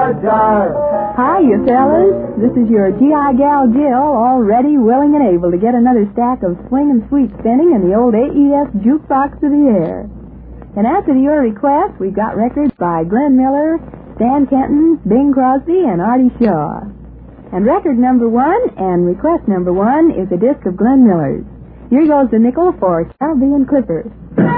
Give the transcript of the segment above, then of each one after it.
Hi, you fellas. This is your G.I. gal Jill, all ready, willing, and able to get another stack of swinging sweet spinning in the old AES jukebox of the air. And after your request, we've got records by Glenn Miller, Stan Kenton, Bing Crosby, and Artie Shaw. And record number 1 and request number 1 is a disc of Glenn Miller's. Here goes the nickel for Caribbean Clipper.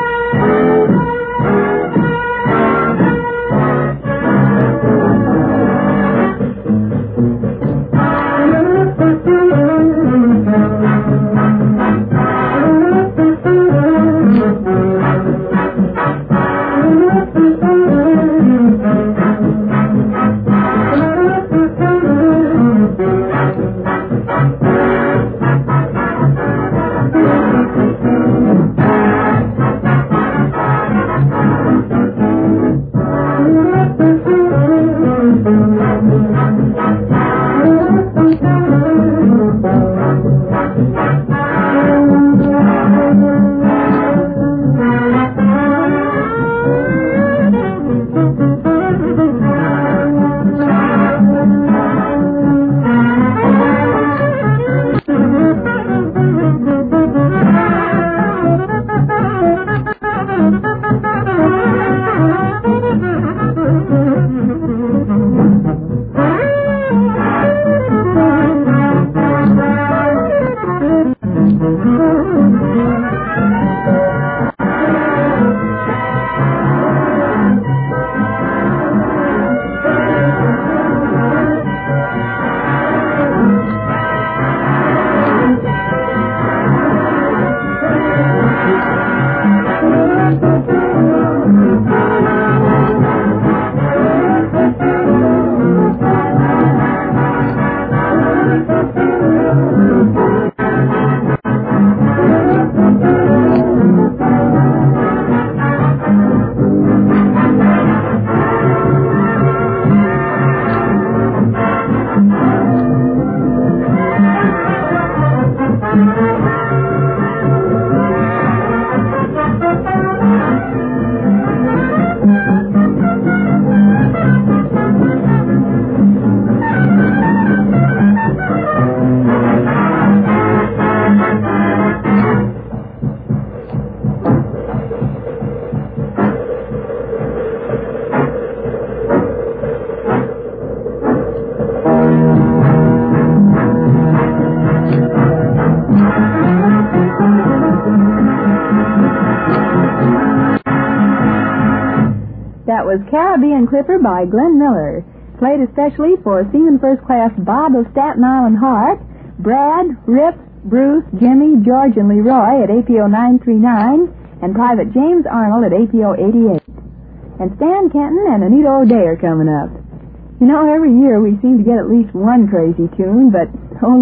Was Caribbean Clipper by Glenn Miller, played especially for Seaman First Class Bob of Staten Island Heart, Brad, Rip, Bruce, Jimmy, George, and Leroy at APO 939, and Private James Arnold at APO 88. And Stan Kenton and Anita O'Day are coming up. You know, every year we seem to get at least one crazy tune, but old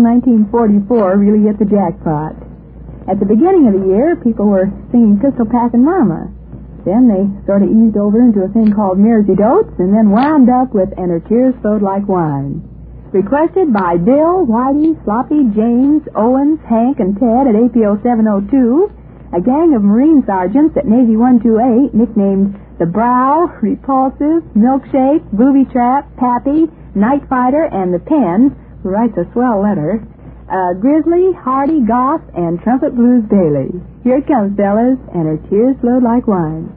1944 really hit the jackpot. At the beginning of the year, people were singing Pistol Packin' Mama. Then they sort of eased over into a thing called Mirrors Dotes, and then wound up with And Her Tears Flowed Like Wine. Requested by Bill, Whitey, Sloppy, James, Owens, Hank, and Ted at APO 702, a gang of Marine sergeants at Navy 128, nicknamed The Brow, Repulsive, Milkshake, Booby Trap, Pappy, Night Fighter, and The Pen, who writes a swell letter, Grizzly, Hardy, Goff, and Trumpet Blues Bailey. Here it comes, fellas, And Her Tears Flowed Like Wine.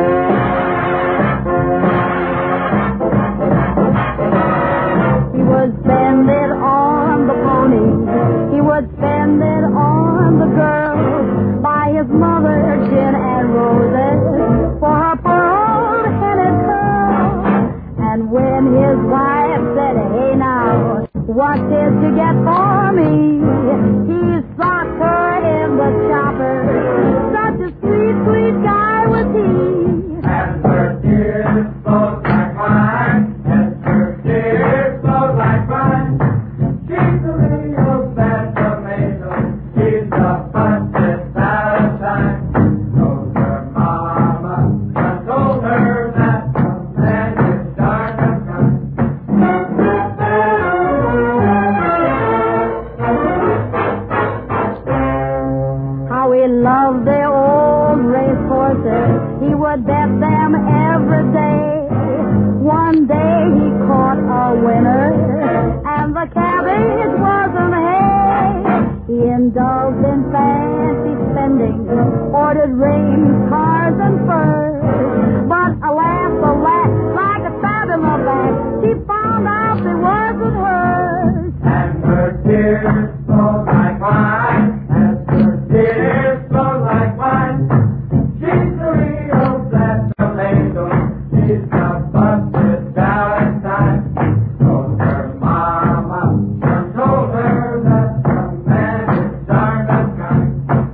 He would spend it on the pony. He would spend it on the girl. Buy his mother gin and roses for her pearl-headed curl. And when his wife said, hey now, what did you get for me? He socked her in the chopper. Such a sweet, sweet guy was he. And her tears flowed like wine. And her tears flowed like wine. She's a real bad tomato. She's the funnest Valentine. Told her mama, I told her that the man is darn kind. How he loved the old race horses. He would bet them every day. One day he caught winter, and the cabbage wasn't hay. He indulged in fancy spending, ordered rings, cars, and furs. But alas, like a stab in the back, she found out it wasn't hers. And her tears flowed like wine, and her tears flowed like wine. She's the real sentimental, she's the busted Valentine. So her mama done told her that the man is darned unkind.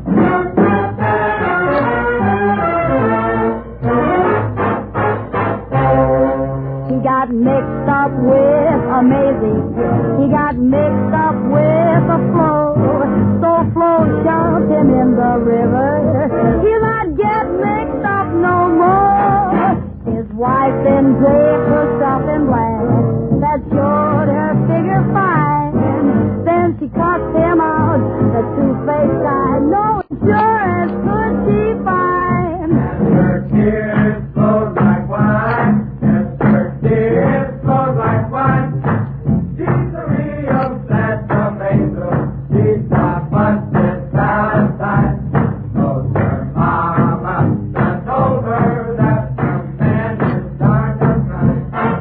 He got mixed up with Amazing. He got mixed up with the Flo. So Flo shoved him in the river. He'll not get mixed up no more. His wife then draped herself in black that showed her figure fine. Then she cussed him out, the two-faced guy. No insurance could she find. And her tears flowed like wine, and her tears flowed like wine. She's the real sentimental, she's the busted Valentine. So her mama done told her that the man is darned unkind.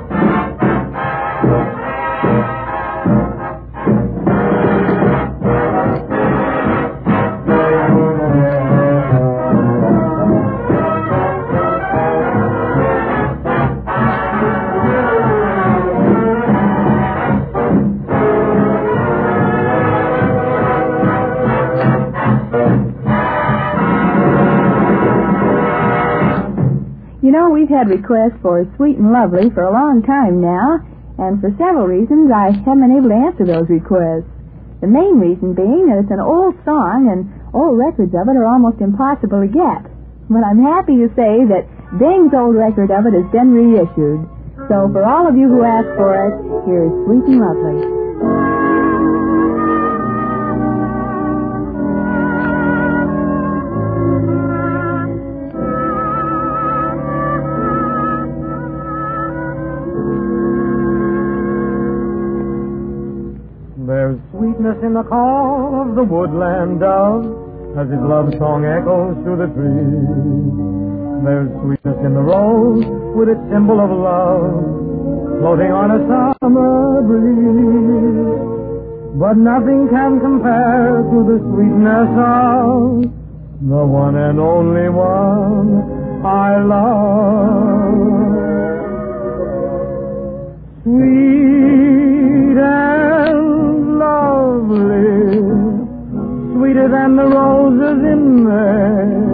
You know, we've had requests for Sweet and Lovely for a long time now, and for several reasons I haven't been able to answer those requests. The main reason being that it's an old song, and old records of it are almost impossible to get. But I'm happy to say that Bing's old record of it has been reissued. So for all of you who asked for it, here's Sweet and Lovely. There's sweetness in the call of the woodland dove as his love song echoes through the trees. There's sweetness in the rose with its symbol of love floating on a summer breeze. But nothing can compare to the sweetness of the one and only one I love. Sweet and lovely, sweeter than the roses in May.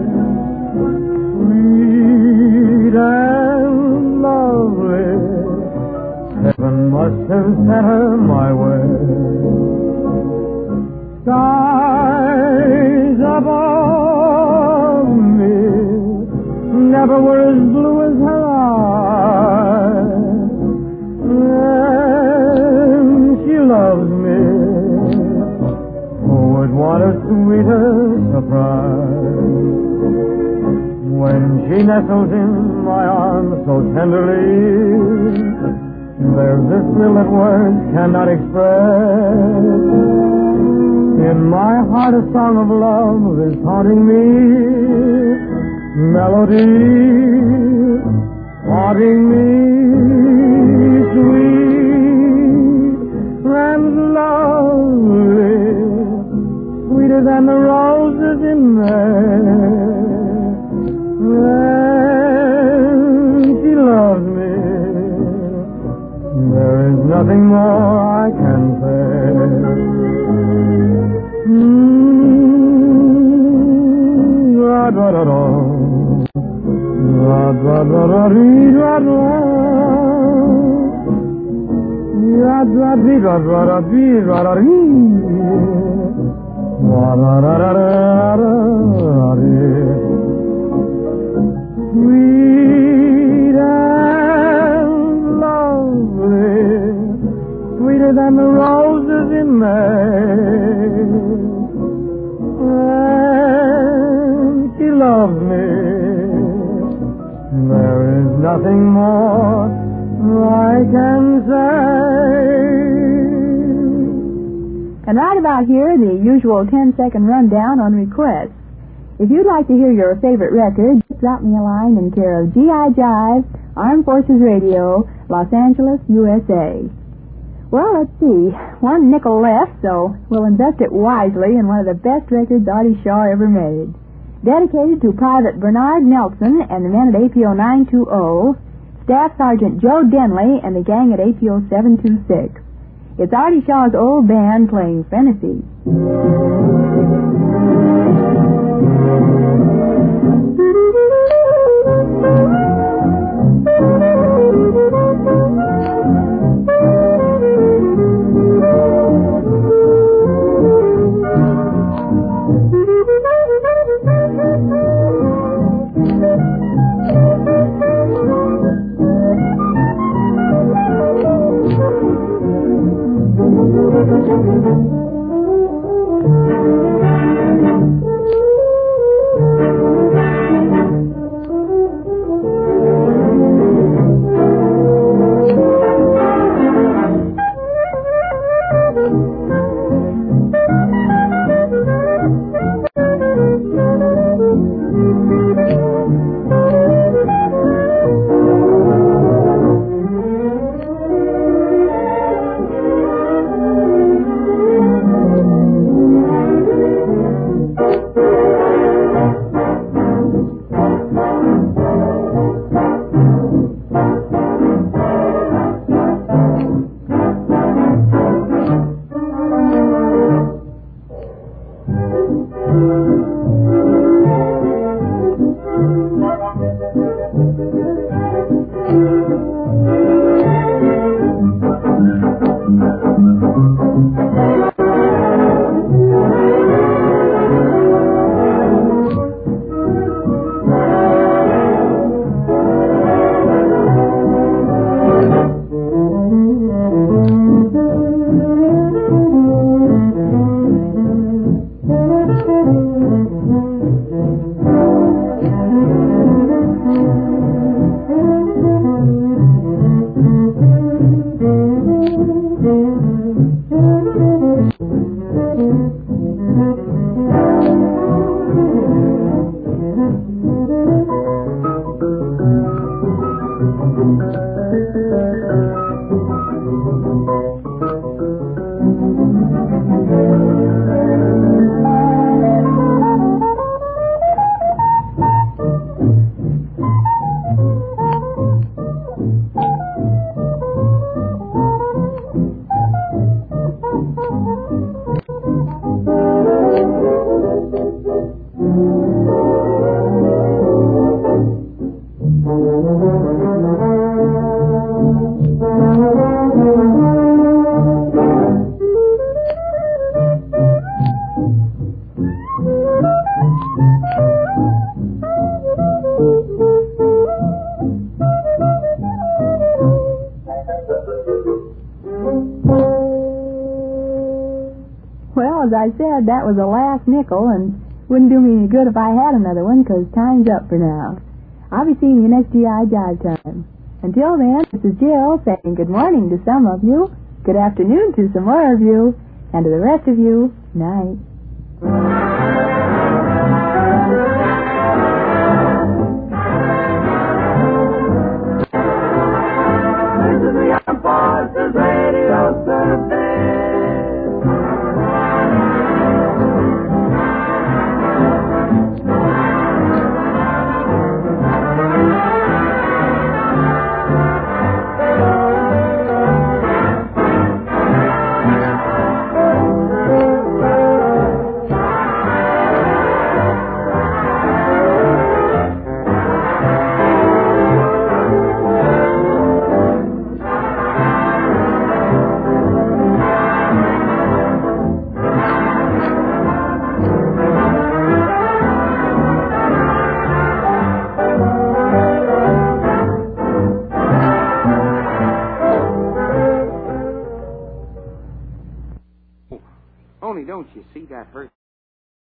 Sweet and lovely, heaven must have sent her my way. Skies above me never were as blue as her eyes. And she loves me. Who would want a sweeter surprise? When she nestles in my arms so tenderly, there's this thrill that words cannot express. In my heart a song of love is haunting me. Melody haunting me. Sweet and lovely, sweeter than the roses in May. And she loves me. There is nothing more I can say. Ra-da-da-da, ra-da-da-da-dee-ra-ra, ra-da-dee-ra-ra-ra-dee-ra-ra-dee, ra-ra-ra-ra-ra-ra-ra-dee. Sweet and lovely, sweeter than the roses in May. And she loves me. There is nothing more I can say. And right about here, the usual 10-second rundown on requests. If you'd like to hear your favorite record, just drop me a line in care of G.I. Jive, Armed Forces Radio, Los Angeles, USA. Well, let's see. One nickel left, so we'll invest it wisely in one of the best records Artie Shaw ever made. Dedicated to Private Bernard Nelson and the men at APO 920, Staff Sergeant Joe Denley and the gang at APO 726. It's Artie Shaw's old band playing Fantasy. Well, as I said, that was the last nickel, and wouldn't do me any good if I had another one, because time's up for now. I'll be seeing you next G.I. Jive time. Until then, this is Jill saying good morning to some of you, good afternoon to some more of you, and to the rest of you, night.